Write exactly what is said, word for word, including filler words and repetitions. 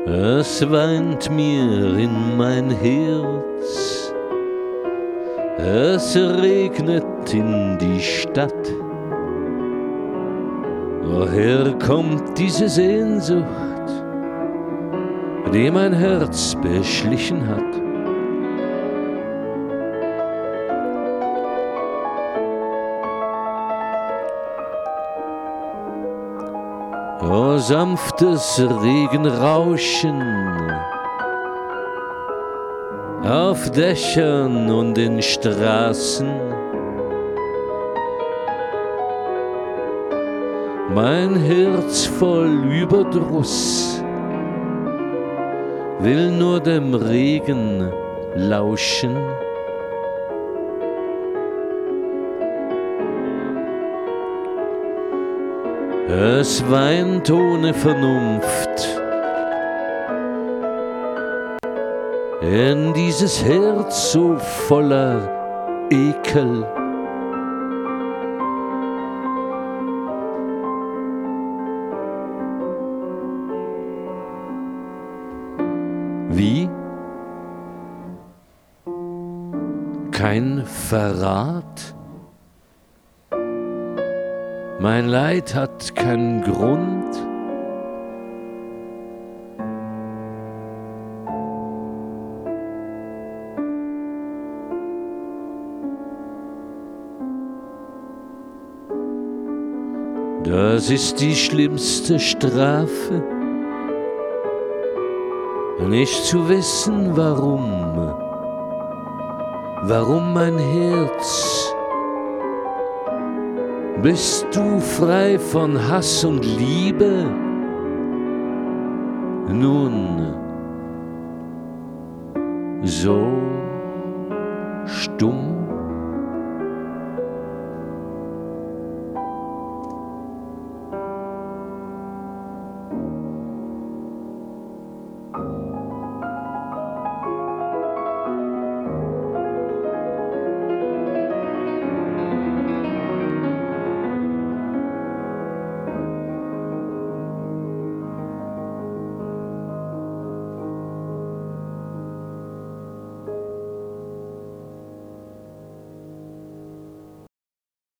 Es weint mir in mein Herz, es regnet in die Stadt. Woher kommt diese Sehnsucht, die mein Herz beschlichen hat? O sanftes Regenrauschen auf Dächern und in Straßen, mein Herz voll Überdruss will nur dem Regen lauschen. Es weint ohne Vernunft in dieses Herz so voller Ekel. Wie? Kein Verrat? Mein Leid hat keinen Grund? Das ist die schlimmste Strafe, nicht zu wissen, warum, warum mein Herz. Bist du frei von Hass und Liebe? Nun, so stumm?